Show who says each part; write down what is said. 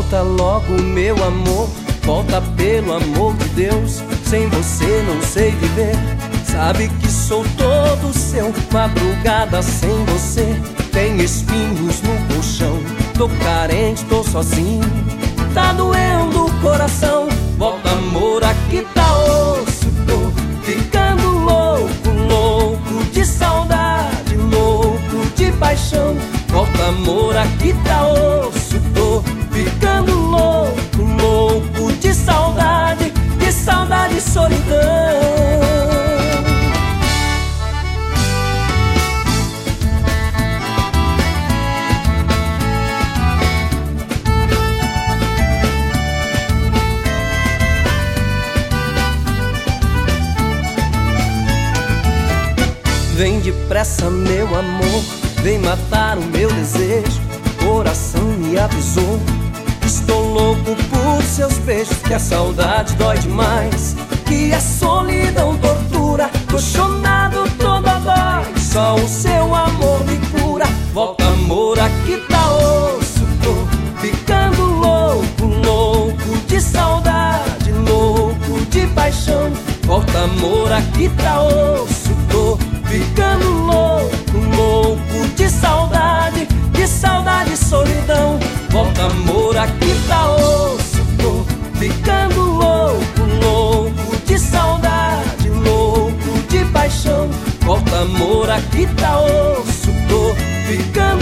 Speaker 1: Volta logo, meu amor, volta pelo amor de Deus. Sem você não sei viver, sabe que sou todo seu. Madrugada sem você, tem espinhos no colchão. Tô carente, tô sozinho, tá doendo o coração. Volta amor, aqui tá osso. Tô ficando louco, louco de saudade, louco de paixão. Volta amor, aqui tá osso. Tô ficando louco, louco de saudade e solidão. Vem depressa, meu amor, vem matar o meu desejo. Coração me avisou, estou louco por seus beijos. Que a saudade dói demais, que a solidão tortura. Tô chonado todo agora, só o seu amor me cura. Volta amor, aqui tá osso. Tô ficando louco, louco de saudade, louco de paixão. Volta amor, aqui tá osso. Tô ficando louco, louco de saudade e solidão. Volta amor, aqui tá osso. Tô ficando louco, louco de saudade, louco de paixão. Volta amor, aqui tá osso. Tô ficando